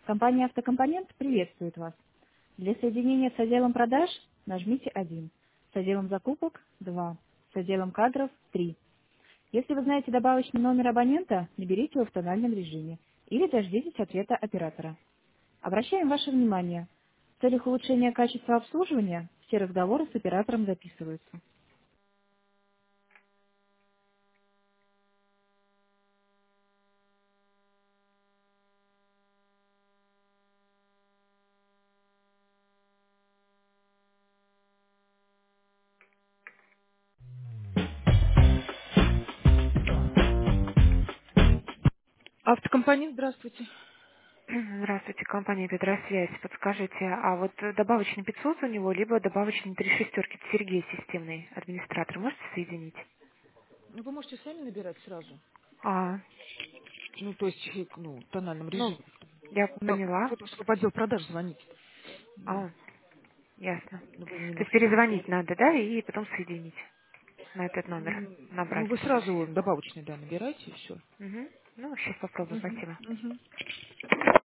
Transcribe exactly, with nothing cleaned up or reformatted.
Компания «Автокомпонент» приветствует вас. Для соединения с отделом продаж нажмите один, с отделом закупок– два, с отделом кадров– три. Если вы знаете добавочный номер абонента, наберите его в тональном режиме или дождитесь ответа оператора. Обращаем ваше внимание, в целях улучшения качества обслуживания все разговоры с оператором записываются. Автокомпания, здравствуйте. Здравствуйте, компания «Петросвязь». Подскажите, а вот добавочный пятьсот у него, либо добавочный три шестерки? Это Сергей, системный администратор. Можете соединить? Ну, вы можете сами набирать сразу. А, Ну, то есть, э, ну, в тональном ну, режиме. я Как? поняла. Вот, чтобы в отдел продаж звонить. Ну, А, ясно. ну, вы То есть немножко перезвонить запутали. надо, да, и потом соединить на этот номер, М, Ну, набрать. вы сразу добавочный, да, набирайте и все. Угу. Ну, сейчас попробую, Угу, спасибо. угу.